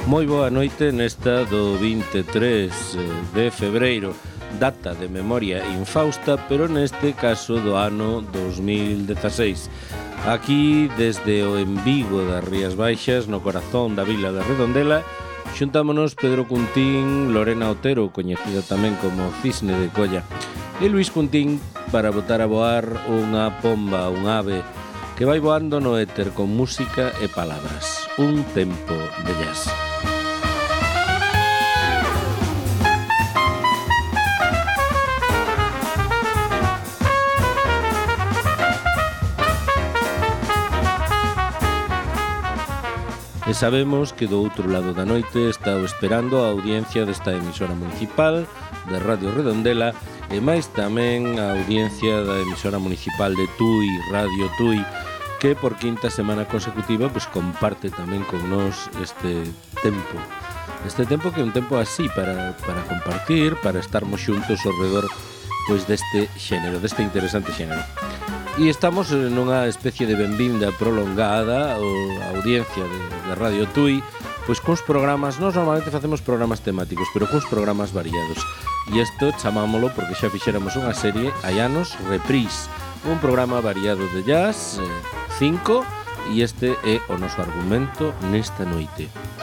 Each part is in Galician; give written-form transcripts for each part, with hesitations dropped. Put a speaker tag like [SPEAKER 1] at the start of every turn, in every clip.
[SPEAKER 1] Moi boa noite nesta do 23 de febreiro, data de memoria infausta, pero neste caso do ano 2016. Aquí, desde o embigo das Rías Baixas, no corazón da vila de Redondela, xuntámonos Pedro Cuntín, Lorena Otero, coñecida tamén como Cisne de Colla, e Luís Cuntín para botar a voar unha pomba, un ave, que vai voando no éter con música e palabras. Un tempo de jazz. E sabemos que do outro lado da noite está esperando a audiencia desta emisora municipal de Radio Redondela e máis tamén a audiencia da emisora municipal de Tui, Radio Tui, que por quinta semana consecutiva pues comparte tamén con nós este tempo. Este tempo que é un tempo así para compartir, para estarmos xuntos ao redor pues deste xénero, deste interesante xénero. E estamos nunha especie de benvinda prolongada a audiencia de Radio Tui, pois cuns programas, nós normalmente facemos programas temáticos, pero cuns programas variados. E isto chamámolo porque xa fixéramos unha serie hai anos, Reprise, un programa variado de jazz, 5, e este é o noso argumento nesta noite.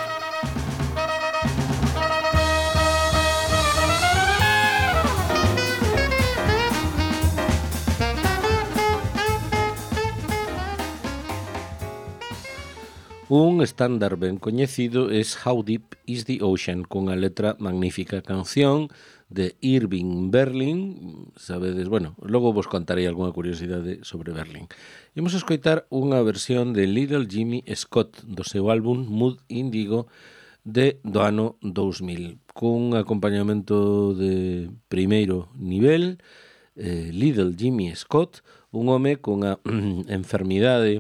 [SPEAKER 1] Un estándar ben coñecido é How Deep is the Ocean, cunha letra magnífica, canción de Irving Berlin. Sabedes, bueno, logo vos contarei algunha curiosidade sobre Berlin. Imos a escoitar unha versión de Little Jimmy Scott do seu álbum Mood Indigo do ano 2000, cun acompañamento de primeiro nivel. Little Jimmy Scott, un home cunha enfermidade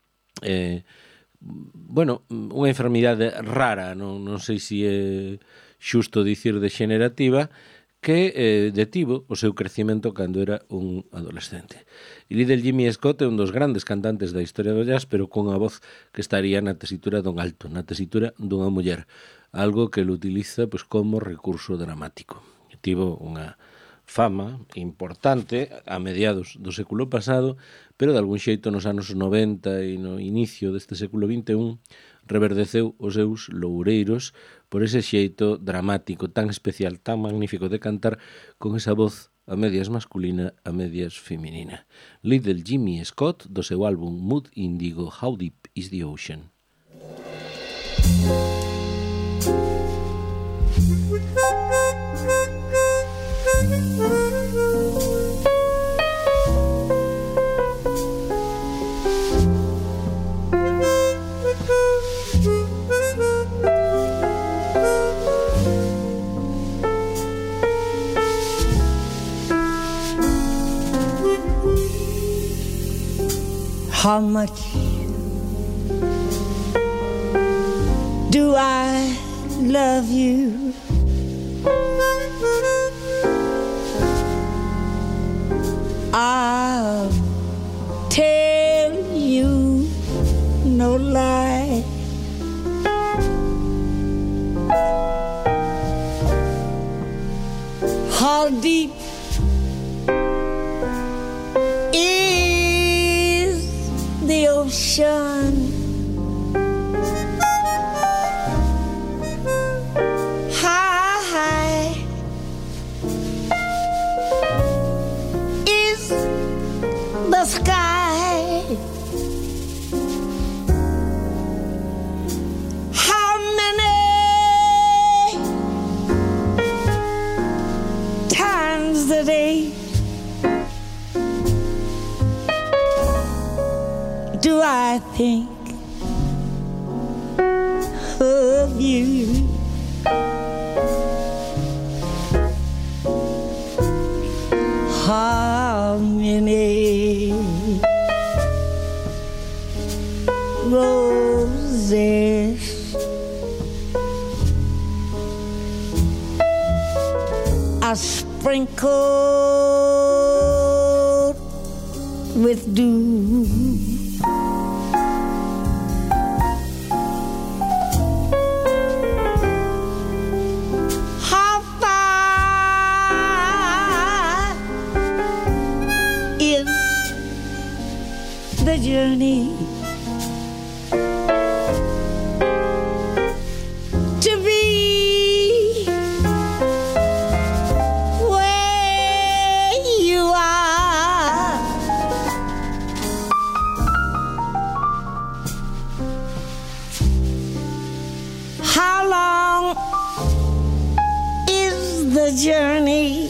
[SPEAKER 1] unha enfermidade rara, non sei se é xusto dicir degenerativa, que detivo o seu crecimento cando era un adolescente. E Little Jimmy Scott é un dos grandes cantantes da historia do jazz, pero con a voz que estaría na tesitura dun alto, na tesitura dunha muller, algo que ele utiliza pois, como recurso dramático. Tivo unha fama importante a mediados do século pasado, pero de algún xeito nos anos 90 e no inicio deste século XXI reverdeceu os seus loureiros por ese xeito dramático tan especial, tan magnífico de cantar, con esa voz a medias masculina, a medias feminina. Little Jimmy Scott, do seu álbum Mood Indigo, How Deep is the Ocean.
[SPEAKER 2] How much do I love you? I'll tell you no lie. How deep is the ocean? How high is the sky? How many times a day do I think of you? How many roses are sprinkled with dew? the journey to be where you are. How long is the journey?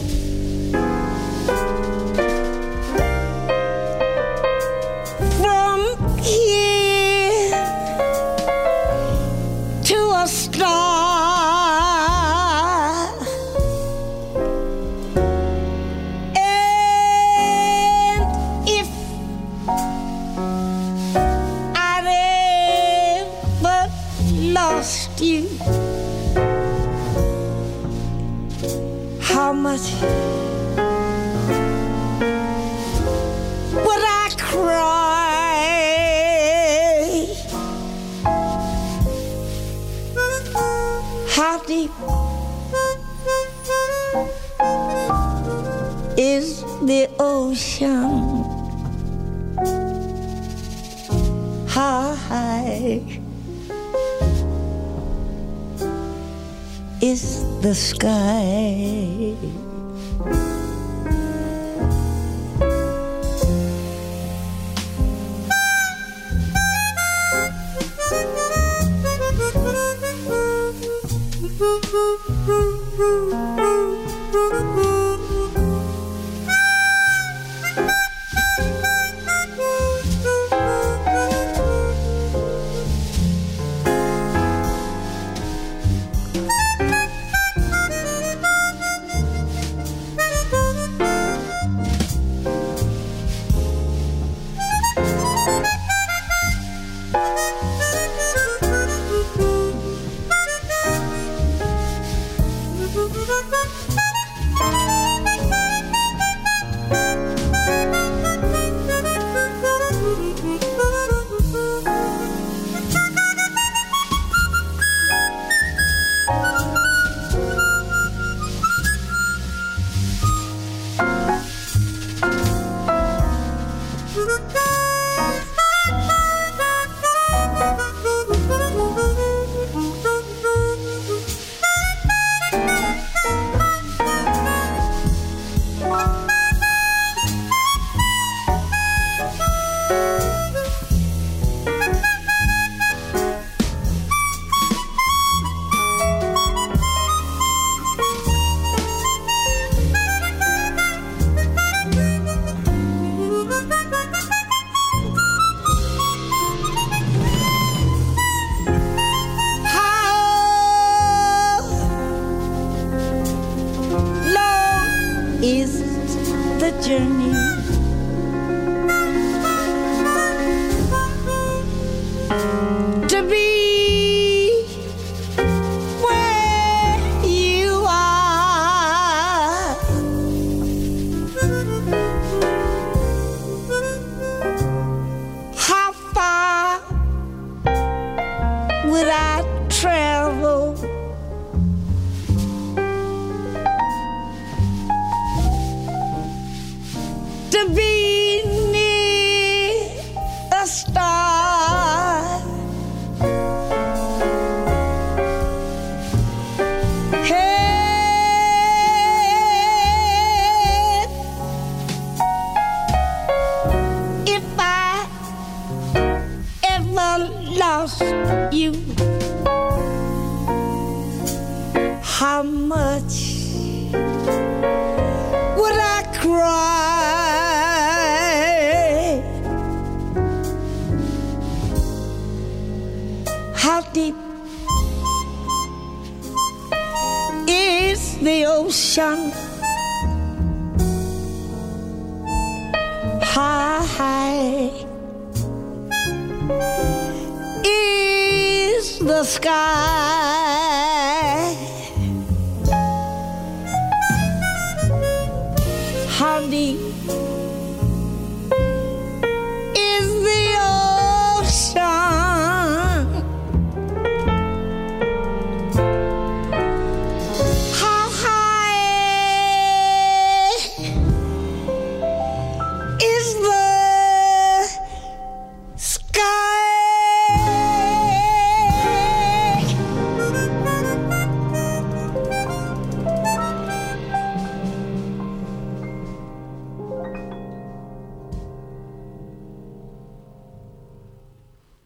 [SPEAKER 2] You, how much would I cry? How deep is the ocean? How high is the sky?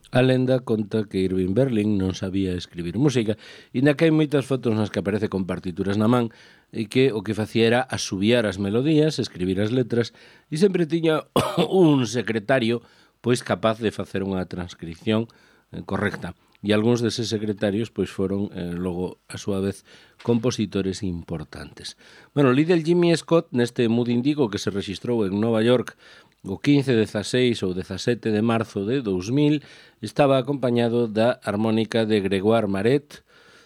[SPEAKER 1] A lenda conta que Irving Berlin non sabía escribir música, e na que hai moitas fotos nas que aparece con partituras na man e que o que facía era asubiar as melodías, escribir as letras e sempre tiña un secretario pois capaz de facer unha transcripción correcta. E algúns deses secretarios pois foron logo a súa vez compositores importantes. Bueno, Little Jimmy Scott neste Mood Indigo que se rexistrou en Nova York o 15, 16 ou 17 de marzo de 2000 estaba acompañado da armónica de Gregoire Maret,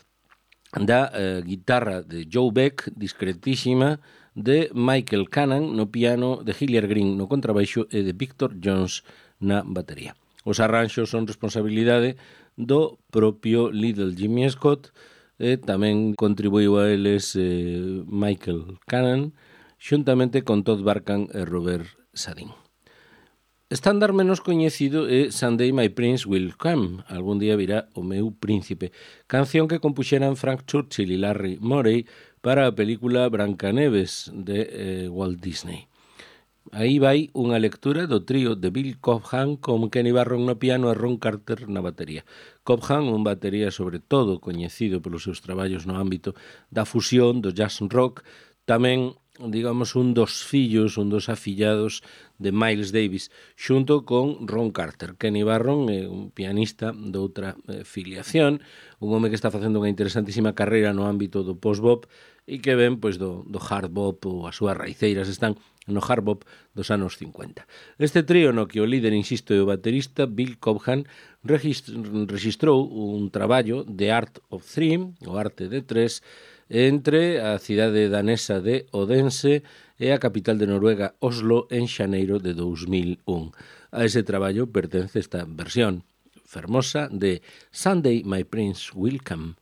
[SPEAKER 1] da guitarra de Joe Beck, discretísima, de Michael Cannon no piano, de Hilliard Green no contrabaixo e de Victor Jones na batería. Os arranxos son responsabilidade do propio Little Jimmy Scott e tamén contribuiu a eles Michael Cannon xuntamente con Todd Barkan e Robert Sadin. Estándar menos coñecido é Someday My Prince Will Come, algún día virá o meu príncipe, canción que compuxeran Frank Churchill e Larry Morey para a película Brancaneves de Walt Disney. Aí vai unha lectura do trío de Bill Cobham con Kenny Barron no piano e Ron Carter na batería. Cobham, un batería sobre todo coñecido pelos seus traballos no ámbito da fusión, do jazz rock, tamén digamos, un dos fillos, un dos afillados de Miles Davis, xunto con Ron Carter. Kenny Barron é un pianista de outra filiación, un home que está facendo unha interesantísima carreira no ámbito do post-bop e que ven pois, do hard bop ou as súas raiceiras están no hard bop dos anos 50. Este trío no que o líder, insisto, é o baterista Bill Cobham, registrou un traballo de Art of Three, o arte de tres, entre a cidade danesa de Odense e a capital de Noruega, Oslo, en xaneiro de 2001. A ese traballo pertence esta versión fermosa de Someday My Prince Will Come.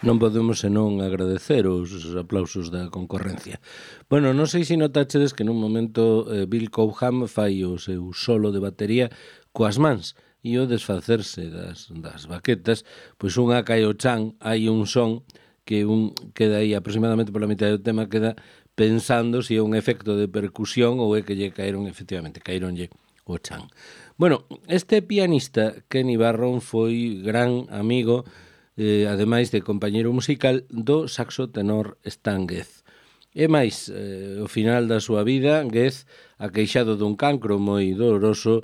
[SPEAKER 1] Non podemos senón agradecer os aplausos da concorrencia. Bueno, non sei se notachedes que nun momento Bill Cobham fai o seu solo de batería coas mans e o desfacerse das baquetas, pois unha cae o chan, hai un son que un queda aí aproximadamente pola mitad do tema, queda pensando se é un efecto de percusión ou é que lle caíronlle o chan. Bueno, este pianista, Kenny Barron, foi gran amigo, ademais de compañeiro musical, do saxo tenor Stan Getz. E máis, ao final da súa vida, Getz, aqueixado dun cancro moi doloroso,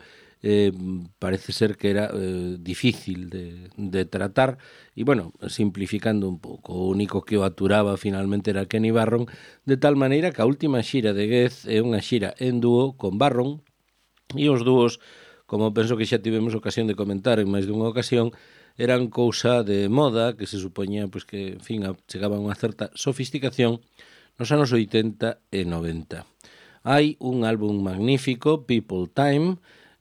[SPEAKER 1] parece ser que era difícil de tratar e, bueno, simplificando un pouco, o único que o aturaba finalmente era Kenny Barron, de tal maneira que a última xira de Getz é unha xira en dúo con Barron, e os dúos, como penso que xa tivemos ocasión de comentar en máis dunha ocasión, eran cousa de moda, que se supoñía pois, que, en fin, chegaban a unha certa sofisticación nos anos 80 e 90. Hai un álbum magnífico, People Time,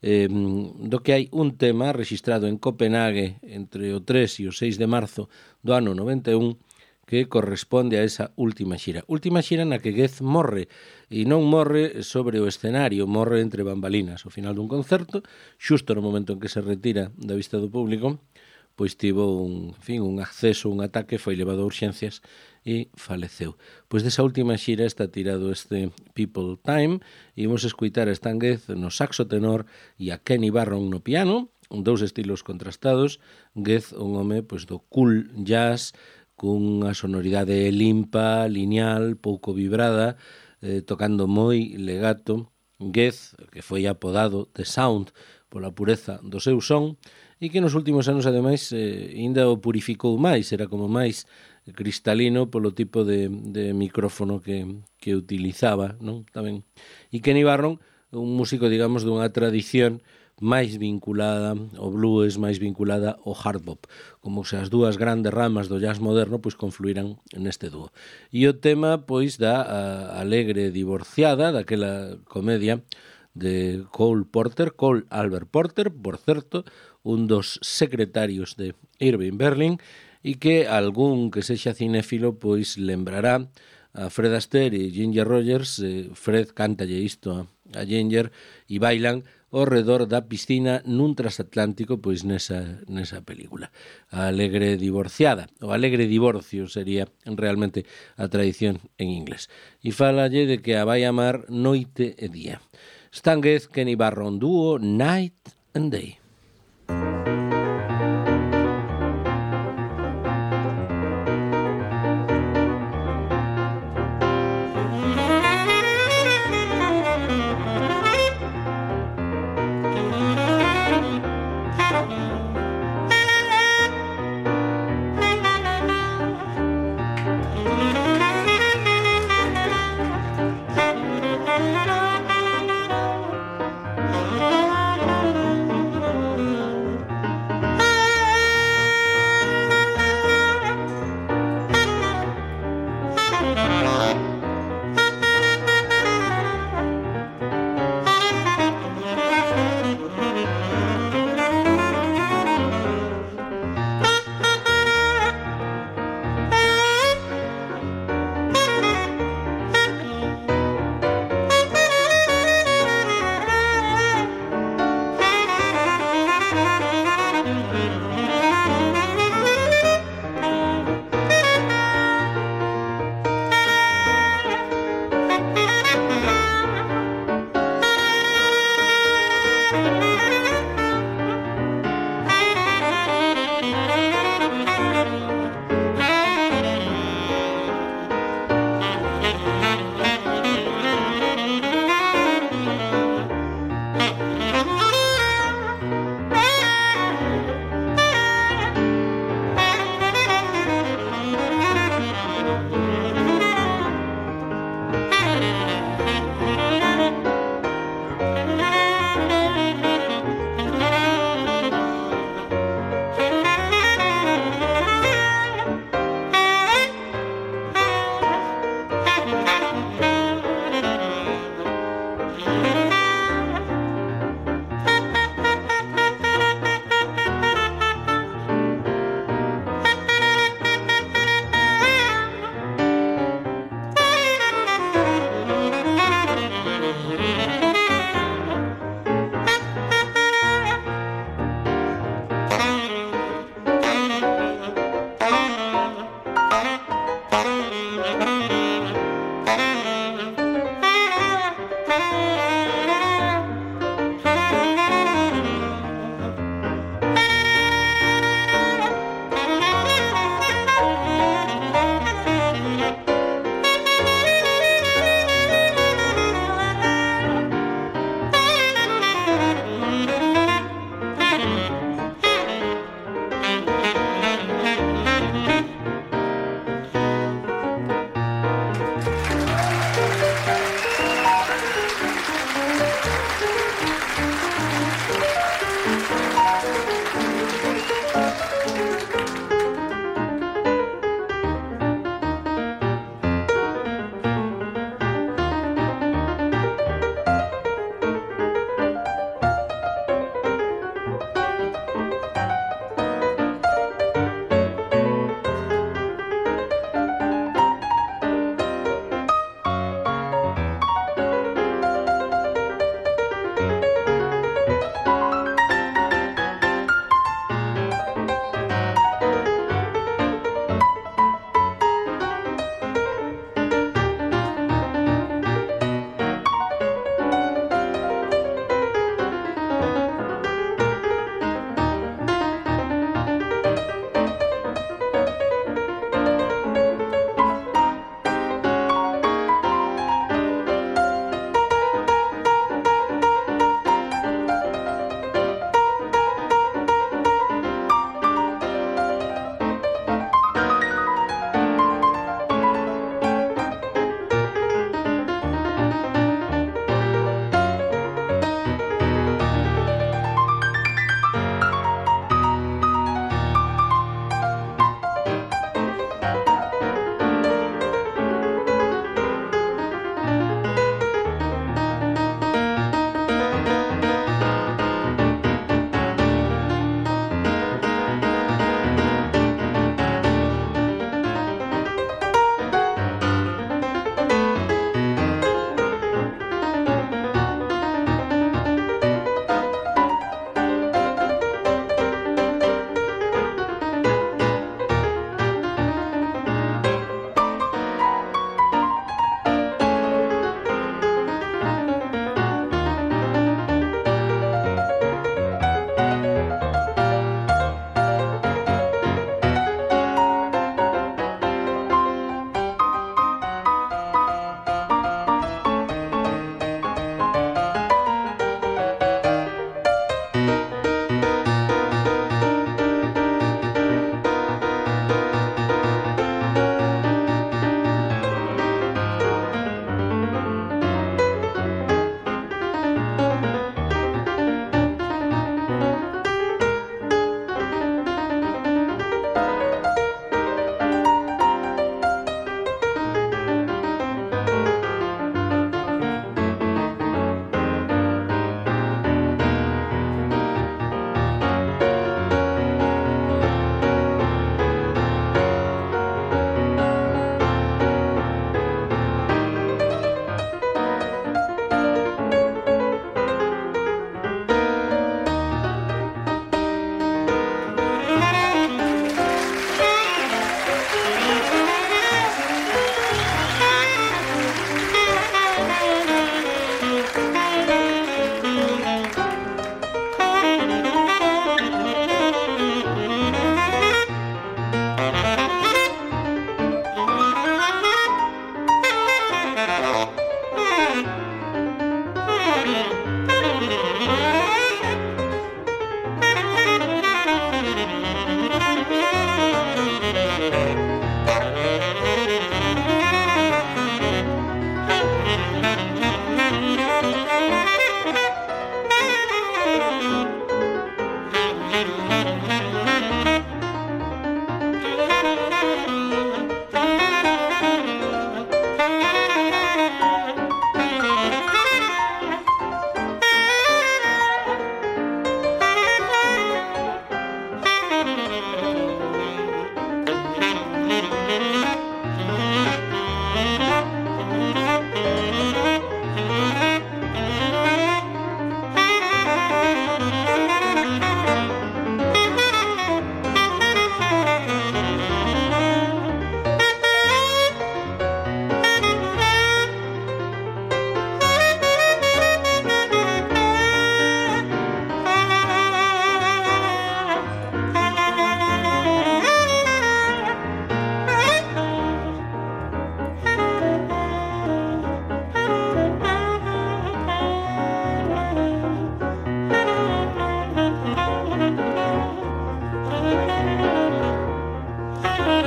[SPEAKER 1] do que hai un tema registrado en Copenhague entre o 3 e o 6 de marzo do ano 91 que corresponde a esa última xira. Última xira na que Getz morre, e non morre sobre o escenario, morre entre bambalinas. Ao final dun concerto, xusto no momento en que se retira da vista do público, pois tivo un acceso, un ataque, foi levado a urxencias e faleceu. Pois desa última xira está tirado este People Time e imos escuitar a Stan Getz no saxo tenor e a Kenny Barron no piano, dous estilos contrastados. Getz, un home pois, do cool jazz, cunha sonoridade limpa, lineal, pouco vibrada, tocando moi legato. Getz, que foi apodado The Sound pola pureza do seu son, e que nos últimos anos, ademais, ainda o purificou máis, era como máis cristalino polo tipo de micrófono que utilizaba, non? Tamén. E Kenny Barron, un músico, digamos, dunha tradición máis vinculada ao blues, máis vinculada ao hard bop, como se as dúas grandes ramas do jazz moderno pois confluíran neste dúo. E o tema pois da alegre divorciada, daquela comedia de Cole Albert Porter, por certo, un dos secretarios de Irving Berlin, e que algún que sexa cinéfilo pois lembrará a Fred Astaire e Ginger Rogers. Fred cántalle isto a Ginger e bailan ao redor da piscina nun transatlántico pois nesa película. A alegre divorciada, o alegre divorcio sería realmente a tradición en inglés. E falalle de que a vai amar noite e día. Stan Getz, Kenny Barron dúo, Night and Day.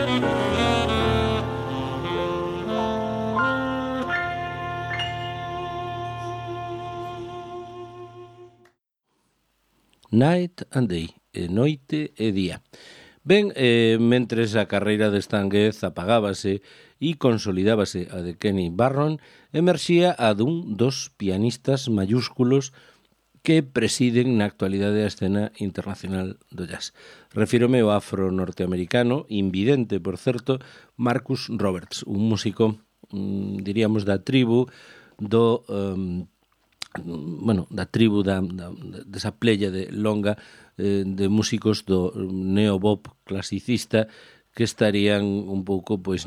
[SPEAKER 1] Night and Day, noite e día. Ben, mentres a carreira de Estanguez apagábase e consolidábase a de Kenny Barron, emerxía a dun dos pianistas mayúsculos que presiden na actualidade a escena internacional do jazz. Refírome ao afro-norteamericano, invidente, por certo, Marcus Roberts, un músico, diríamos, da tribu do... da tribu desa plella de longa de músicos do neobop clasicista que estarían un pouco pois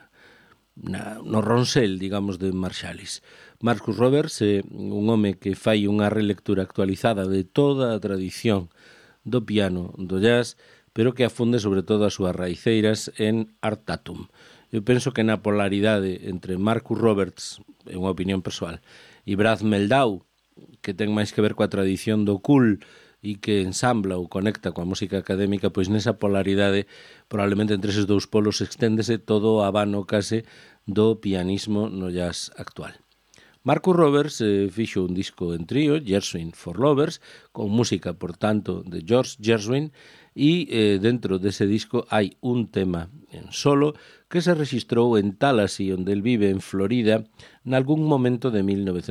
[SPEAKER 1] no ronsel, digamos, de Marsalis. Marcus Roberts é un home que fai unha relectura actualizada de toda a tradición do piano do jazz, pero que afunde sobre todo as súas raiceiras en Art Tatum. Eu penso que na polaridade entre Marcus Roberts, é unha opinión persoal, e Brad Mehldau, que ten máis que ver coa tradición do cool e que ensambla ou conecta coa música académica, pois nesa polaridade, probablemente entre eses dous polos, exténdese todo o abano case do pianismo no jazz actual. Marcus Roberts fixo un disco en trío, Gershwin for Lovers, con música, por tanto, de George Gershwin, e dentro dese disco hai un tema en solo que se registrou en Tallahassee, onde el vive en Florida, nalgún momento de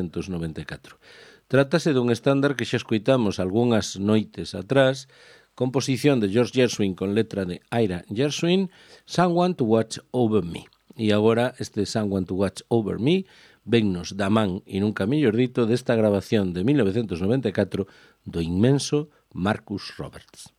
[SPEAKER 1] 1994. Trátase dun estándar que xa escoitamos algunhas noites atrás, composición de George Gershwin con letra de Ira Gershwin, Someone to Watch Over Me. E agora este Someone to Watch Over Me vennos da man, e nunca mellor dito, desta grabación de 1994 do inmenso Marcus Roberts.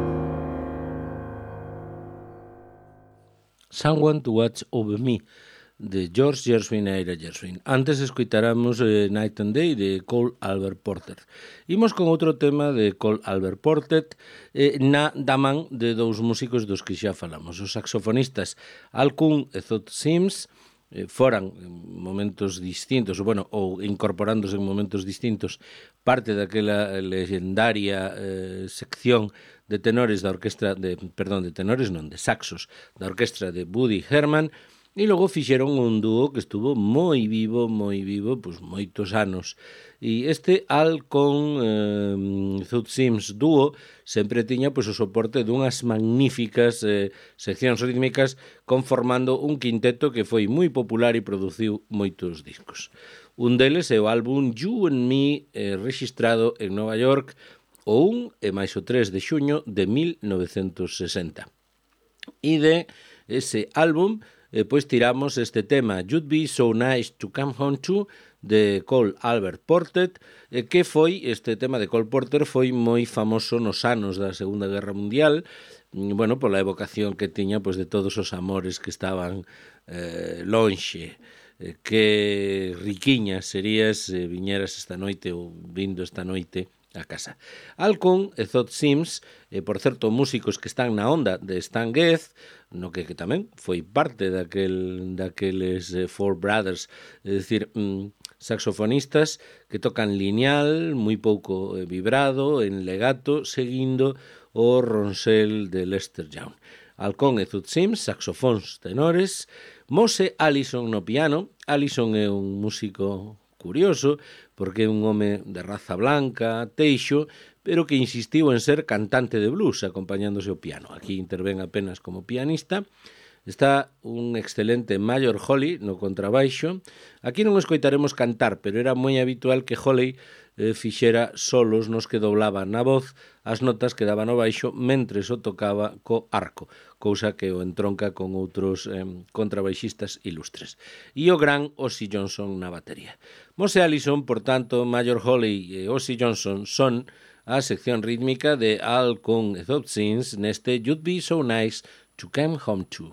[SPEAKER 1] Someone to Watch Over Me, de George Gershwin e Ira Gershwin. Antes escoitáramos Night and Day de Cole Albert Porter. Imos con outro tema de Cole Albert Porter da man de dous músicos dos que xa falamos. Os saxofonistas Al Coon e Thot Sims foran en momentos distintos, ou incorporándose en momentos distintos, parte daquela legendaria sección de tenores da orquestra de saxos da orquestra de Woody Herman. E logo fixeron un dúo que estuvo moi vivo, pois moitos anos. E este Al con Thot Sims dúo sempre tiña pois o soporte dunhas magníficas seccións rítmicas conformando un quinteto que foi moi popular e produciu moitos discos. Un deles é o álbum You and Me, rexistrado en Nova York o 1 e máis o 3 de xuño de 1960. E de ese álbum pois tiramos este tema You'd Be So Nice to Come Home To de Cole Albert Porter, que foi, este tema de Cole Porter foi moi famoso nos anos da Segunda Guerra Mundial, pola evocación que tiña pois de todos os amores que estaban lonxe. Que riquiña serías viñeras esta noite ou vindo esta noite a casa. Al Coon e Thot Sims, por certo, músicos que están na onda de Stan Getz, no que tamén foi parte daqueles Four Brothers, é dicir, saxofonistas que tocan lineal, moi pouco vibrado, en legato, seguindo o ronsel de Lester Young. Al Coon e Thot Sims, saxofóns tenores, Mose Allison no piano. Allison é un músico curioso, porque é un home de raza blanca, teixo, pero que insistiu en ser cantante de blues, acompañándose ao piano. Aquí intervén apenas como pianista. Está un excelente Major Holley no contrabaixo. Aquí non escoitaremos cantar, pero era moi habitual que Holley fixera solos nos que doblaban na voz as notas que daban no baixo mentres o tocaba co arco, cousa que o entronca con outros contrabaixistas ilustres. E o gran Ozzy Johnson na batería. Mose Allison, por tanto, Major Holley e Ozzy Johnson son a sección rítmica de Al Coon e Thot Sims neste You'd Be So Nice to Come Home To.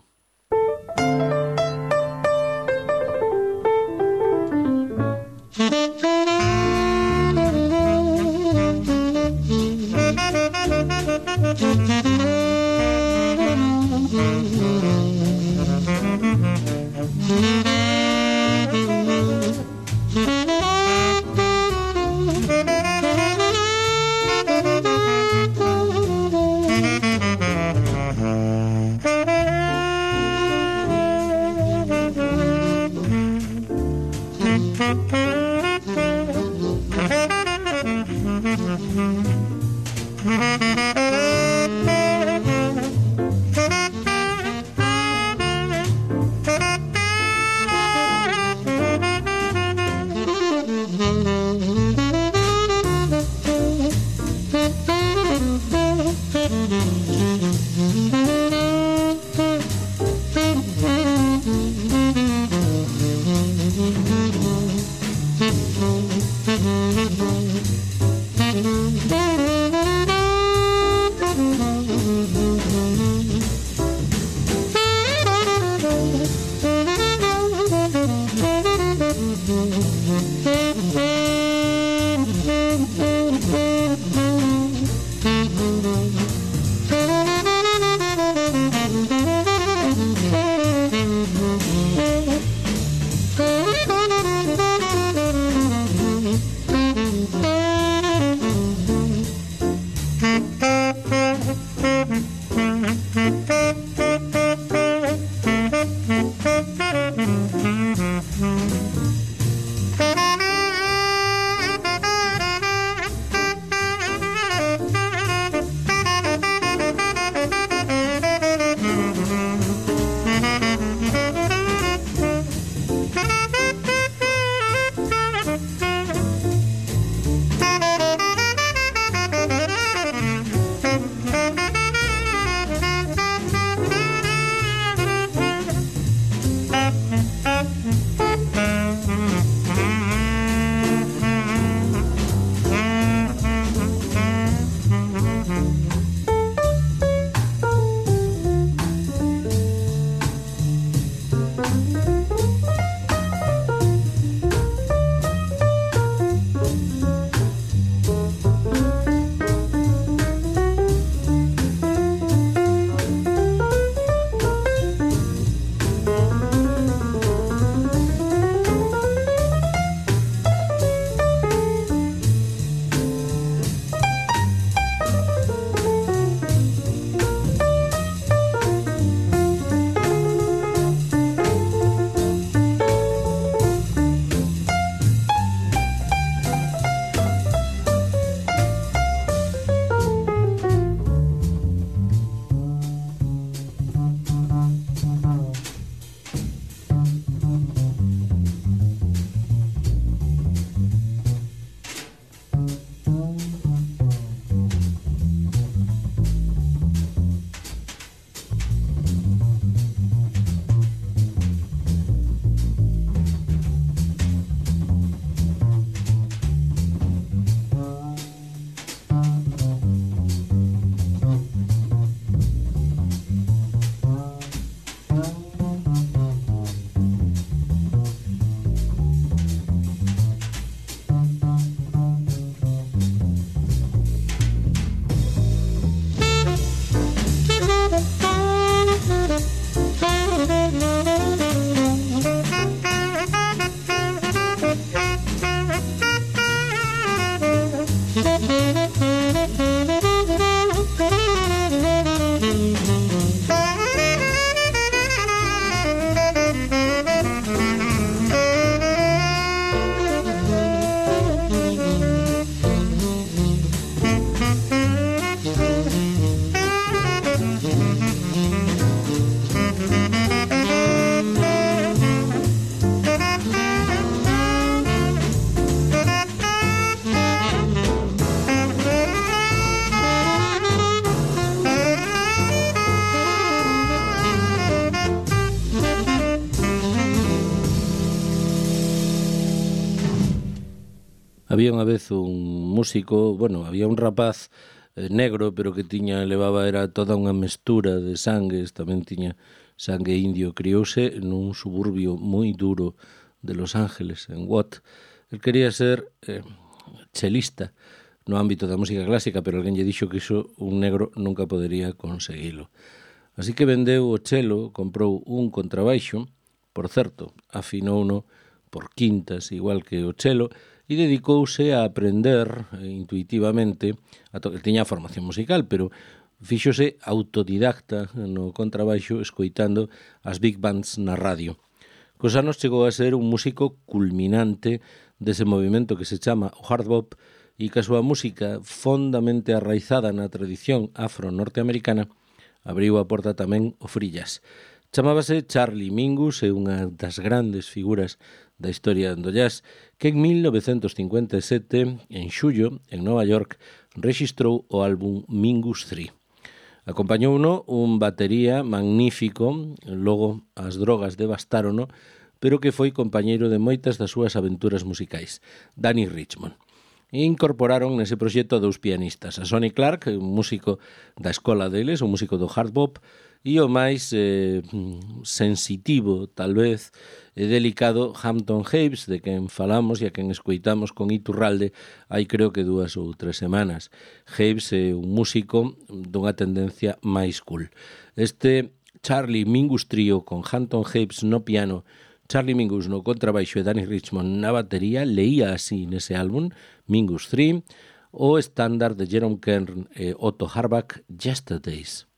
[SPEAKER 1] Había unha vez un músico, bueno, había un rapaz negro, pero que levaba, era toda unha mestura de sangues, tamén tiña sangue indio, criouse nun suburbio moi duro de Los Ángeles, en Watt. El quería ser chelista no ámbito da música clásica, pero alguén lle dixo que iso un negro nunca podería conseguilo. Así que vendeu o chelo, comprou un contrabaixo, por certo, afinouno por quintas, igual que o chelo, e dedicouse a aprender intuitivamente, tiña formación musical, pero fíxose autodidacta no contrabaixo escoitando as big bands na radio. Cos anos chegou a ser un músico culminante dese movimento que se chama o hard bop e que a súa música fondamente arraizada na tradición afro-norteamericana abriu a porta tamén ao free jazz. Chamábase Charlie Mingus, é unha das grandes figuras da historia do jazz, que en 1957, en xullo, en Nova York, rexistrou o álbum Mingus 3. Acompañouno un batería magnífico, logo as drogas devastárono, pero que foi compañeiro de moitas das súas aventuras musicais, Danny Richmond. E incorporaron nese proxecto a dous pianistas, a Sonny Clark, un músico da escola deles, un músico do hard bop, e o máis sensitivo, tal vez, e delicado Hampton Haves, de quen falamos e a quen escoitamos con Iturralde hai creo que 2 ou 3 semanas. Haves é un músico dunha tendencia máis cool. Este Charlie Mingus Trio con Hampton Haves no piano, Charlie Mingus no contrabaixo e Danny Richmond na batería, leía así nese álbum, Mingus 3, o estándar de Jerome Kern e Otto Harbach, Yesterdays.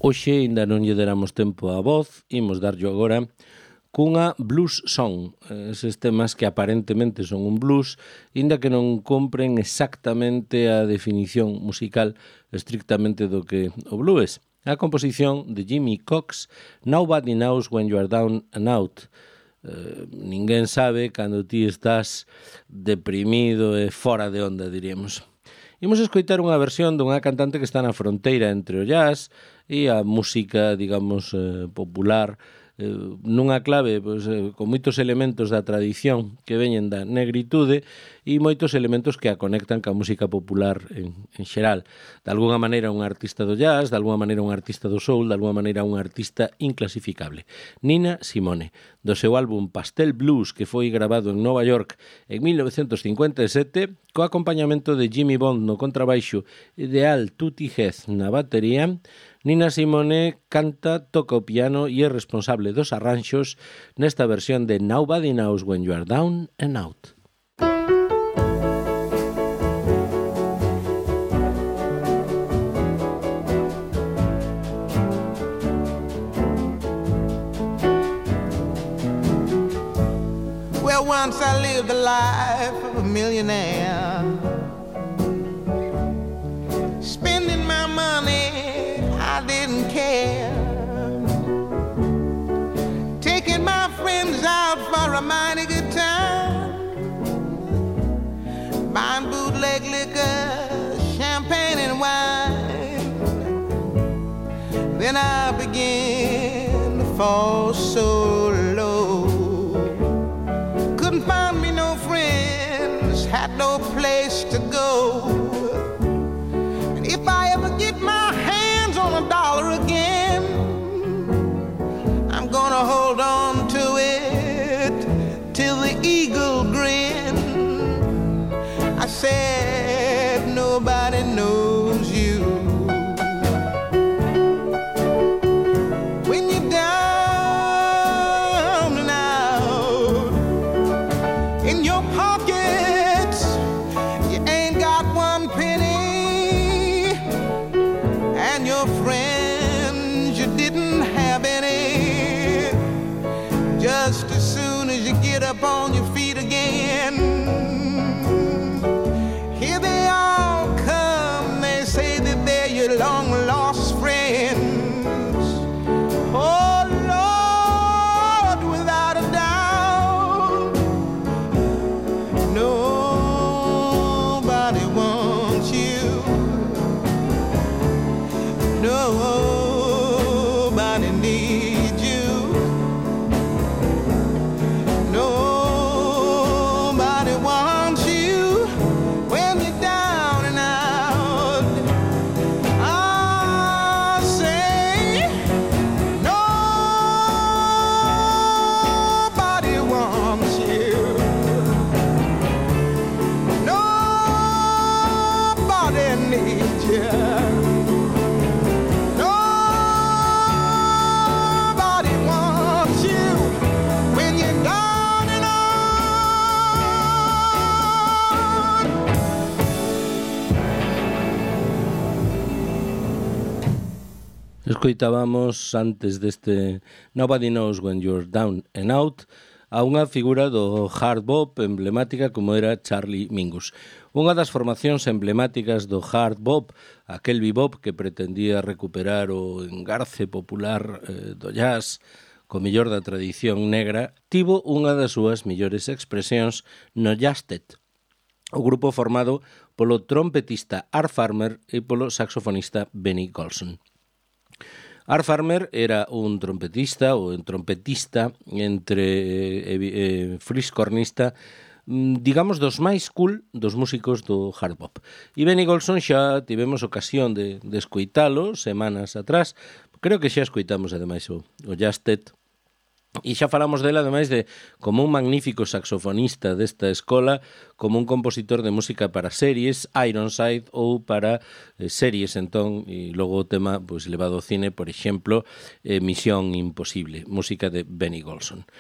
[SPEAKER 1] Hoxe ainda non lle deramos tempo á voz, imos darlle agora cunha blues song, eses temas que aparentemente son un blues, inda que non compren exactamente a definición musical estrictamente do que o blues. A composición de Jimmy Cox, Nobody Knows When You Are Down and Out. Ninguén sabe cando ti estás deprimido e fora de onda, diríamos. Imos escoitar unha versión dunha cantante que está na fronteira entre o jazz e a música, digamos, popular, nunha clave pois, con moitos elementos da tradición que veñen da negritude e moitos elementos que a conectan ca música popular en xeral. De alguna maneira un artista do jazz, de alguna maneira un artista do soul, de alguna maneira un artista inclasificable. Nina Simone, do seu álbum Pastel Blues, que foi grabado en Nova York en 1957, co acompañamento de Jimmy Bond no contrabaixo e de Al Tutti Heath na batería. Nina Simone canta, toca o piano e é responsable dos arranxos nesta versión de Nobody Knows When You Are Down and Out.
[SPEAKER 3] Well, once I lived the life of a millionaire, spending my money I didn't care, taking my friends out for a mighty good time, buying bootleg liquor, champagne and wine. Then I began to fall so low, couldn't find me no friends, had no place to go. And if I ever get my hands on a dollar again, I'm gonna hold on to it till the eagle grin. I said nobody knows you when you're down and out. In your pockets you ain't got one penny, and your friends you didn't have any. Just as soon as you get up on your feet again, here they all come. They say that they're your long lost friends. Oh Lord, without a doubt, nobody wants you. Nobody needs you. Nobody wants you when you're down and out. I say nobody wants you. Nobody needs you. Nobody wants you when you're down and out.
[SPEAKER 1] Escoitábamos antes deste Nobody Knows When You're Down and Out a unha figura do hard bop emblemática como era Charlie Mingus. Unha das formacións emblemáticas do hard bop, aquel bebop que pretendía recuperar o engarce popular do jazz co mellor da tradición negra, tivo unha das súas millores expresións no Jazztet, o grupo formado polo trompetista Art Farmer e polo saxofonista Benny Golson. Art Farmer era un trompetista ou un trompetista entre fliscornista, digamos, dos máis cool dos músicos do hard bop. E Benny Golson xa tivemos ocasión de escoitalo semanas atrás. Creo que xa escoitamos ademais o Jazztet. E xa falamos dela, ademais, de como un magnífico saxofonista desta escola, como un compositor de música para series, Ironside, ou para series, entón, e logo o tema pois, levado ao cine, por exemplo, Misión Imposible, música de Benny Golson.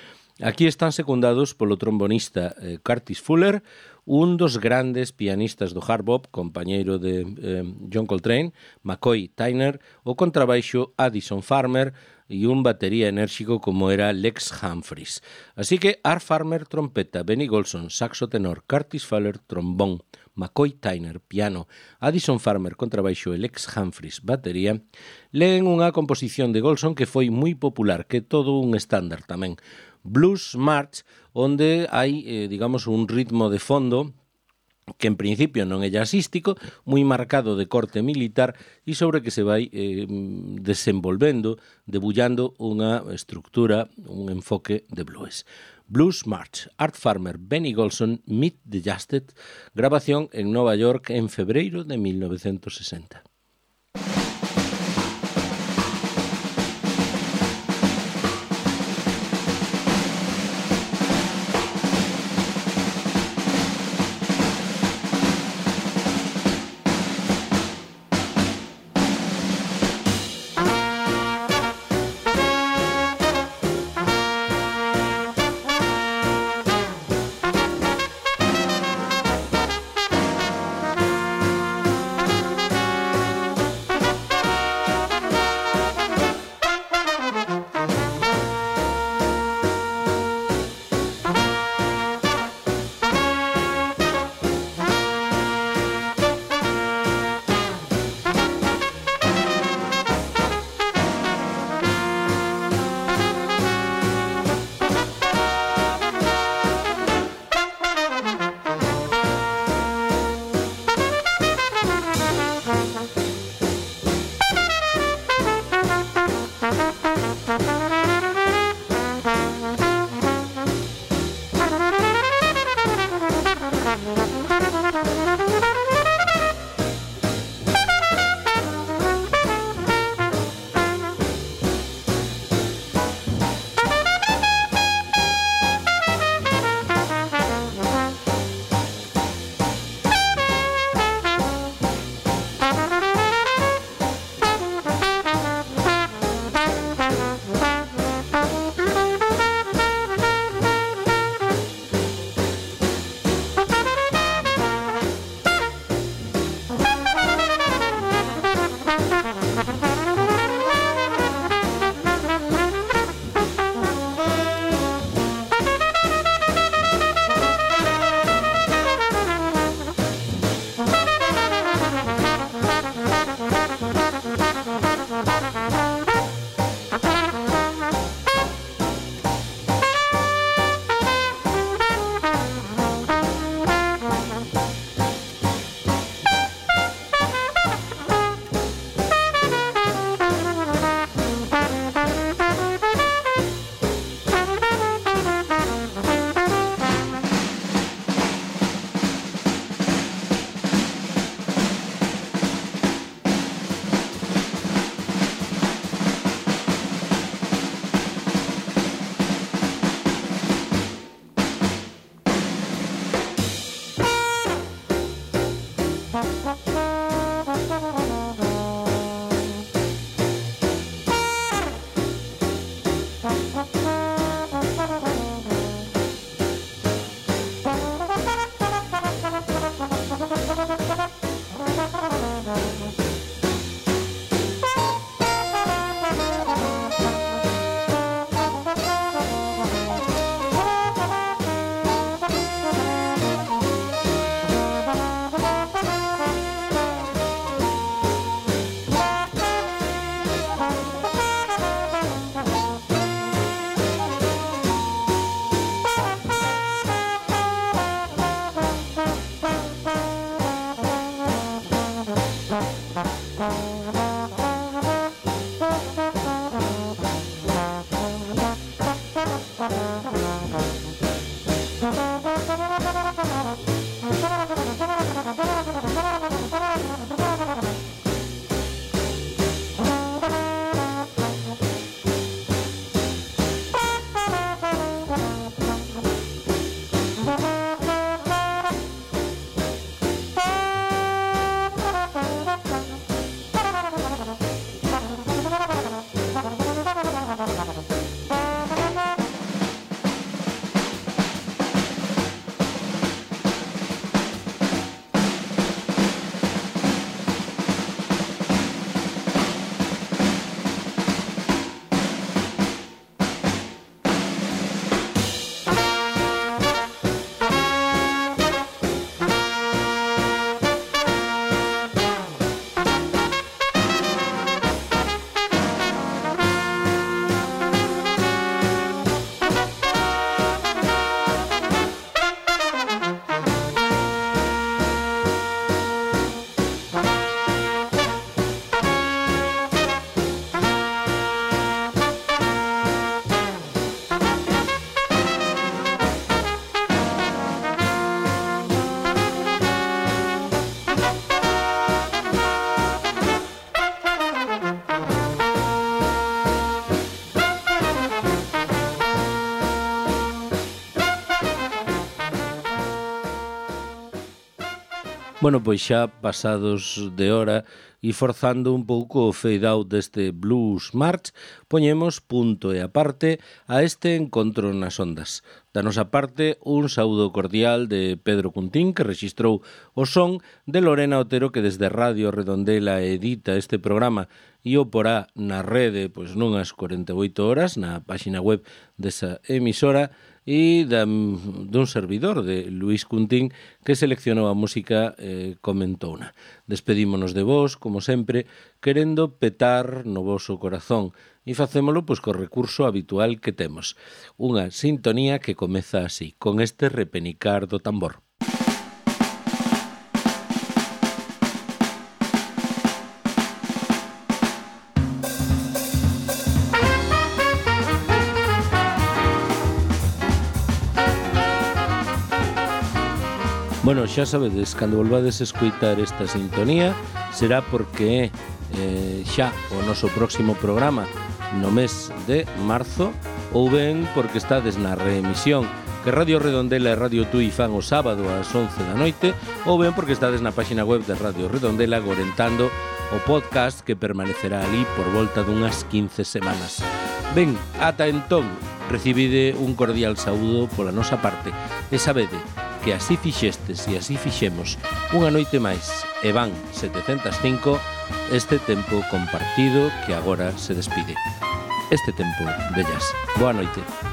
[SPEAKER 1] Aquí están secundados polo trombonista Curtis Fuller, un dos grandes pianistas do hard bop, compañeiro de John Coltrane, McCoy Tyner, o contrabaixo Addison Farmer e un batería enérxico como era Lex Humphries. Así que Art Farmer, trompeta, Benny Golson, saxo tenor, Curtis Fuller, trombón, McCoy Tyner, piano, Addison Farmer, contrabaixo e Lex Humphries, batería, leen unha composición de Golson que foi moi popular, que é todo un estándar tamén, Blues March, onde hai, digamos, un ritmo de fondo que en principio non é jazzístico, moi marcado de corte militar e sobre que se vai desenvolvendo, debullando unha estructura, un enfoque de blues. Blues March, Art Farmer, Benny Golson, Meet the Justed, grabación en Nova York en febreiro de 1960. Bueno, pois xa pasados de hora e forzando un pouco o fade out deste Blues March, poñemos punto e aparte a este encontro nas ondas. Da nosa parte, un saúdo cordial de Pedro Cuntín, que rexistrou o son, de Lorena Otero, que desde Radio Redondela edita este programa e o porá na rede pois nunhas 48 horas na páxina web desa emisora, e dun servidor de Luis Cuntín que seleccionou a música e comentouna. Despedímonos de vos, como sempre, querendo petar no voso corazón e facémolo pois co recurso habitual que temos. Unha sintonía que comeza así, con este repenicar do tambor. Bueno, xa sabedes, cando volvades a escoitar esta sintonía será porque xa o noso próximo programa no mes de marzo, ou ben porque estades na reemisión que Radio Redondela e Radio Tui fan o sábado ás 11 da noite, ou ben porque estades na páxina web de Radio Redondela gorentando o podcast que permanecerá ali por volta dunhas 15 semanas. Ben, ata entón, recibide un cordial saúdo pola nosa parte e sabede que así fixestes e así fixemos unha noite máis e van 705 este tempo compartido que agora se despide. Este tempo de jazz. Boa noite.